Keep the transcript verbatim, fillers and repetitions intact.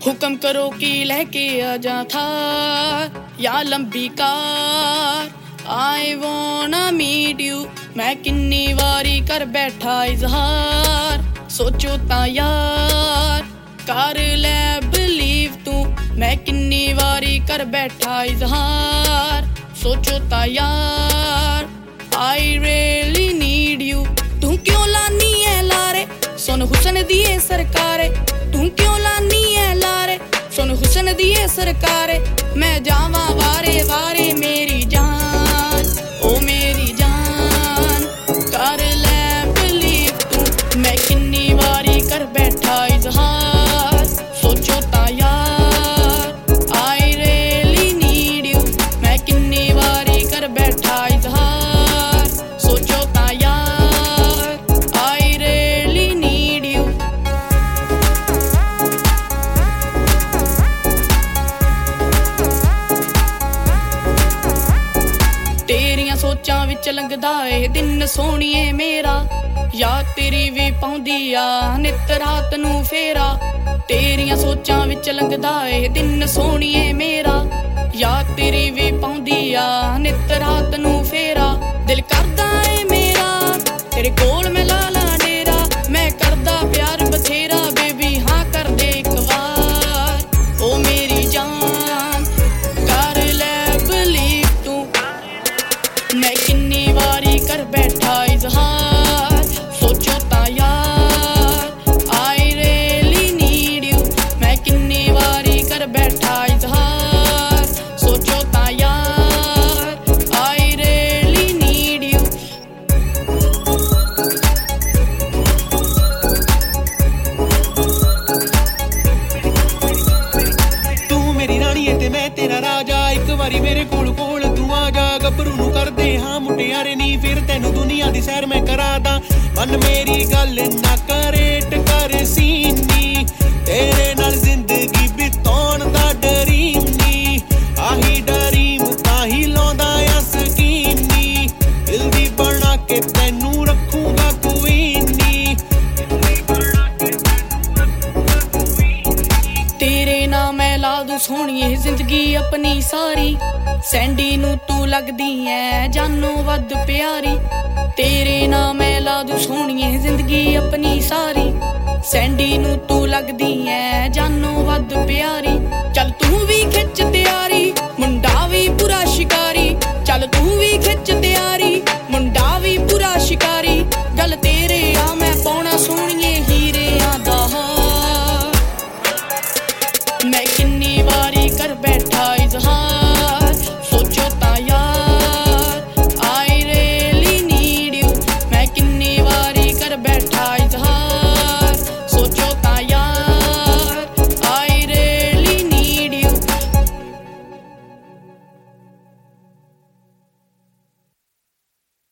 हुक्म करो कि लेके आ जा था या लंबी कार I wanna meet you मैं किन्नी वारी कर बैठा इजहार सोचो ता यार कर ले believe तू मैं किन्नी वारी कर बैठा इजहार सोचो ता यार I really need you तू क्यों लानी है लारे सुन हुसन दिए सरकारे तू क्यों लानी है लारे सुन हुसन दिए सरकारे मैं जावा वारे वारे मेरी जान ओ मेरी जान कर ले believe तू मैं किन्नी वारी कर बैठा इजहार सोचो ता यार I really need you मैं किन्नी वारी कर बैठा इजहार सोचो ता यार I really need you तेरियां सोचां विच लंघदा ए दिन सोहणीए मेरा या तेरी भी पाउंदी आ नित रात नू फेरा तेरियां सोचां विच लंघदा ए दिन सोहणीए मेरा या तेरी भी पाउंदी आ नित रात नू फेरा दिल करदा ए मेरा तेरे कोल मैं ला ला डेरा मैं करदा प्यार बथेरा बेबी हां कर दे एक वार ओ मेरी जान कर ले believe तू मैं किन्नी वारी कर बैठा इजहार सोचो ता यार I really need you मैं किन्नी वारी कर बैठा इजहार सोचो ता यार I really need you तू मेरी रानी है ते मैं तेरा राजा एक बारी मेरे कोल कोल तू आ जा गबरू नू कर दे हां मुटियारे नी फिर तैनू दुनिया दी सैर मैं करा दा मन मेरी गल ना करे टकर सीनी तेरे नाल जिंदगी बिताउण दा डरीम नी आही डरीम ताही लाउंदा आ ਸਕੀਨੀ दिल दी बना के तैनू रखूंगा क्वीनी तेरे नाल मैं ला दूं सोहणीए जिंदगी अपनी सारी सैंडी नू तू लगदी ऐ जानों वध प्यारी तेरे नाल मैं ला दूं सोहणीए जिंदगी अपनी सारी सैंडी नू तू लगदी ऐ जानों वध प्यारी